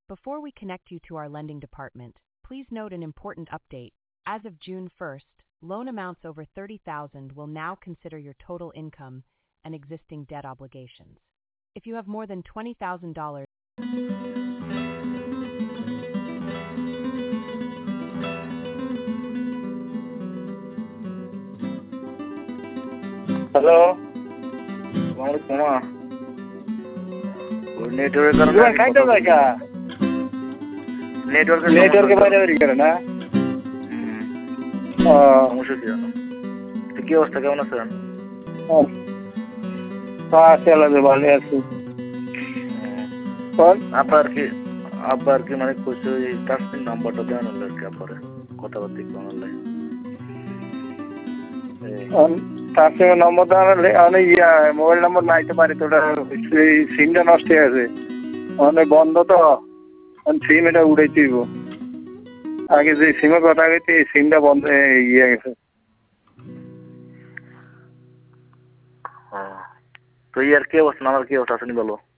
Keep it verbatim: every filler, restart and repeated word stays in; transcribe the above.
Before we connect you to our lending department, please note an important update. As of June first, loan amounts over thirty thousand dollars will now consider your total income and existing debt obligations. If you have more than twenty thousand dollars, hello, তোমার কোমা ওই নেটওয়ার্কের কারণে তোমার খাইতে দেখা নেটওয়ার্কের নেটওয়ার্কের বাইরে বেরিয়ে গেলে না। ও সমস্যা কি জানো? তো কি অবস্থা, কেমন আছেন? আছে আল্লাহ ভালো আছি। আব্বার কি আব্বার কি মানে কইছে ওই তাসমিন নাম্বারটা দেন আর কি আব্বারে কথাবার্তা একটু অনলাইন তার নম্বর দেওয়া অনেক ইয়া মোবাইল নম্বর নাইতে পারি তো সেই সিমটা নষ্ট হয়ে গেছে, অনেক বন্ধ তো সিম এটা উড়াই দিব। আগে যে সিমের কথা গেছে এই সিমটা বন্ধ ইয়ে গেছে। তো ইয়ার কি অবস্থা, আমার কি অবস্থা আসেনি বলো?